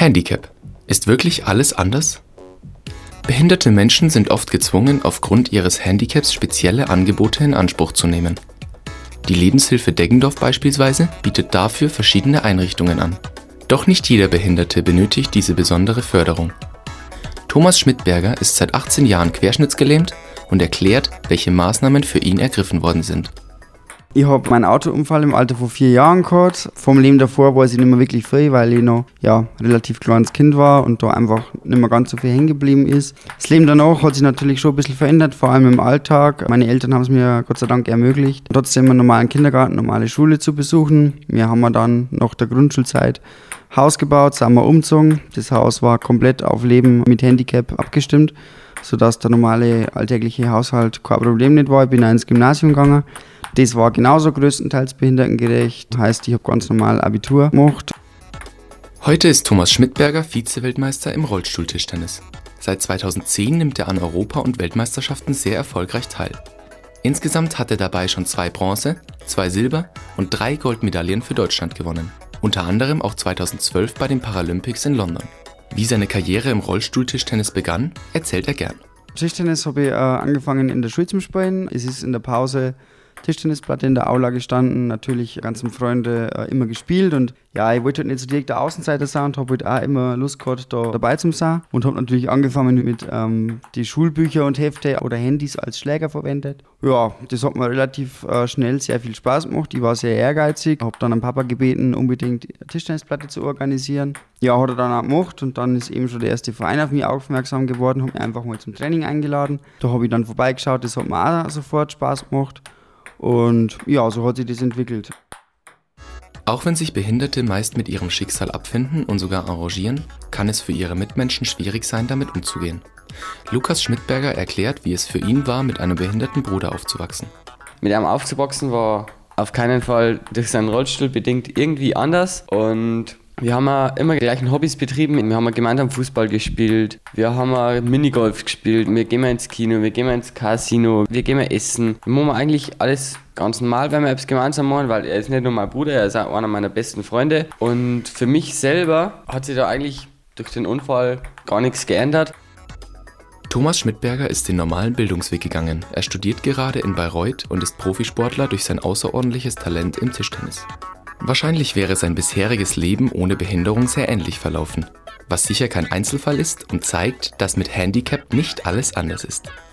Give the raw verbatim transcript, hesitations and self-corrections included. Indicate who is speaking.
Speaker 1: Handicap. Ist wirklich alles anders? Behinderte Menschen sind oft gezwungen, aufgrund ihres Handicaps spezielle Angebote in Anspruch zu nehmen. Die Lebenshilfe Deggendorf beispielsweise bietet dafür verschiedene Einrichtungen an. Doch nicht jeder Behinderte benötigt diese besondere Förderung. Thomas Schmidberger ist seit achtzehn Jahren querschnittsgelähmt und erklärt, welche Maßnahmen für ihn ergriffen worden sind.
Speaker 2: Ich habe meinen Autounfall im Alter von vier Jahren gehabt. Vom Leben davor war ich nicht mehr wirklich frei, weil ich noch ja, relativ kleines Kind war und da einfach nicht mehr ganz so viel hängen geblieben ist. Das Leben danach hat sich natürlich schon ein bisschen verändert, vor allem im Alltag. Meine Eltern haben es mir Gott sei Dank ermöglicht, trotzdem einen normalen Kindergarten, normale Schule zu besuchen. Wir haben dann nach der Grundschulzeit Haus gebaut, sind wir umgezogen. Das Haus war komplett auf Leben mit Handicap abgestimmt, sodass der normale alltägliche Haushalt kein Problem nicht war. Ich bin auch ins Gymnasium gegangen. Das war genauso größtenteils behindertengerecht, heißt, ich habe ganz normal Abitur gemacht.
Speaker 1: Heute ist Thomas Schmidberger Vize-Weltmeister im Rollstuhltischtennis. Seit zweitausendzehn nimmt er an Europa- und Weltmeisterschaften sehr erfolgreich teil. Insgesamt hat er dabei schon zwei Bronze-, zwei Silber- und drei Goldmedaillen für Deutschland gewonnen. Unter anderem auch zweitausendzwölf bei den Paralympics in London. Wie seine Karriere im Rollstuhltischtennis begann, erzählt er gern.
Speaker 2: Tischtennis habe ich äh, angefangen in der Schule zu spielen. Es ist in der Pause Tischtennisplatte in der Aula gestanden, natürlich ganzen Freunde äh, immer gespielt und ja, ich wollte halt nicht so direkt der Außenseiter sein und habe halt auch immer Lust gehabt, da dabei zu sein und habe natürlich angefangen mit ähm, die Schulbücher und Hefte oder Handys als Schläger verwendet. Ja, das hat mir relativ äh, schnell sehr viel Spaß gemacht, ich war sehr ehrgeizig, habe dann an Papa gebeten, unbedingt eine Tischtennisplatte zu organisieren. Ja, hat er dann auch gemacht und dann ist eben schon der erste Verein auf mich aufmerksam geworden, hat mich einfach mal zum Training eingeladen. Da habe ich dann vorbeigeschaut, das hat mir auch sofort Spaß gemacht. Und ja, so hat sich das entwickelt.
Speaker 1: Auch wenn sich Behinderte meist mit ihrem Schicksal abfinden und sogar arrangieren, kann es für ihre Mitmenschen schwierig sein, damit umzugehen. Lukas Schmidberger erklärt, wie es für ihn war, mit einem behinderten Bruder aufzuwachsen.
Speaker 3: Mit ihm aufzuwachsen war auf keinen Fall durch seinen Rollstuhl bedingt irgendwie anders und wir haben immer die gleichen Hobbys betrieben. Wir haben gemeinsam Fußball gespielt, wir haben Minigolf gespielt, wir gehen ins Kino, wir gehen ins Casino, wir gehen essen. Wir machen eigentlich alles ganz normal, wenn wir etwas gemeinsam machen, weil er ist nicht nur mein Bruder, er ist auch einer meiner besten Freunde. Und für mich selber hat sich da eigentlich durch den Unfall gar nichts geändert.
Speaker 1: Thomas Schmidberger ist den normalen Bildungsweg gegangen. Er studiert gerade in Bayreuth und ist Profisportler durch sein außerordentliches Talent im Tischtennis. Wahrscheinlich wäre sein bisheriges Leben ohne Behinderung sehr ähnlich verlaufen, was sicher kein Einzelfall ist und zeigt, dass mit Handicap nicht alles anders ist.